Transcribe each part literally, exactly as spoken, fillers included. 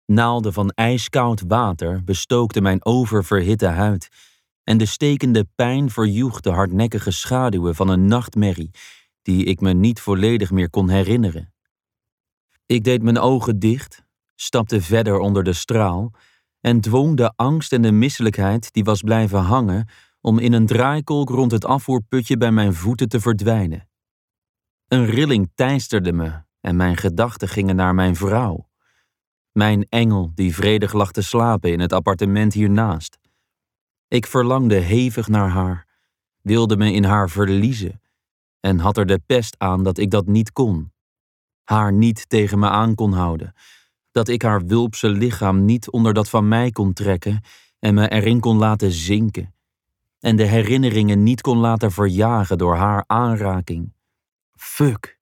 Naalden van ijskoud water bestookten mijn oververhitte huid en de stekende pijn verjoeg de hardnekkige schaduwen van een nachtmerrie die ik me niet volledig meer kon herinneren. Ik deed mijn ogen dicht, stapte verder onder de straal en dwong de angst en de misselijkheid die was blijven hangen om in een draaikolk rond het afvoerputje bij mijn voeten te verdwijnen. Een rilling teisterde me en mijn gedachten gingen naar mijn vrouw. Mijn engel die vredig lag te slapen in het appartement hiernaast. Ik verlangde hevig naar haar, wilde me in haar verliezen en had er de pest aan dat ik dat niet kon. Haar niet tegen me aan kon houden, dat ik haar wulpse lichaam niet onder dat van mij kon trekken en me erin kon laten zinken en de herinneringen niet kon laten verjagen door haar aanraking. Fuck.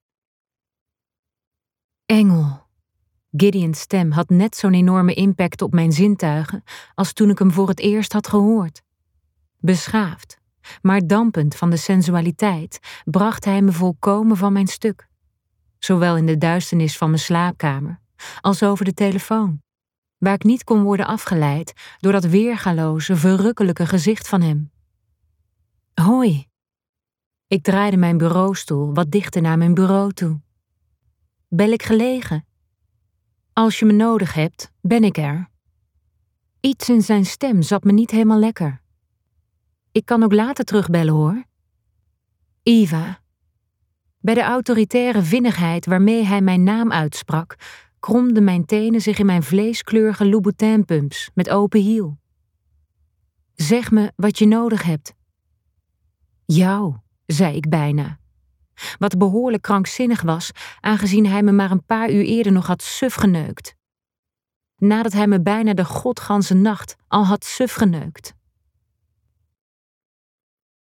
Engel. Gideon's stem had net zo'n enorme impact op mijn zintuigen als toen ik hem voor het eerst had gehoord. Beschaafd, maar dampend van de sensualiteit, bracht hij me volkomen van mijn stuk. Zowel in de duisternis van mijn slaapkamer, als over de telefoon, waar ik niet kon worden afgeleid door dat weergaloze, verrukkelijke gezicht van hem. Hoi. Ik draaide mijn bureaustoel wat dichter naar mijn bureau toe. Bel ik gelegen? Als je me nodig hebt, ben ik er. Iets in zijn stem zat me niet helemaal lekker. Ik kan ook later terugbellen, hoor. Eva. Bij de autoritaire vinnigheid waarmee hij mijn naam uitsprak, kromden mijn tenen zich in mijn vleeskleurige Louboutin-pumps met open hiel. Zeg me wat je nodig hebt. Jou, zei ik bijna. Wat behoorlijk krankzinnig was, aangezien hij me maar een paar uur eerder nog had suf geneukt. Nadat hij me bijna de godganse nacht al had suf geneukt.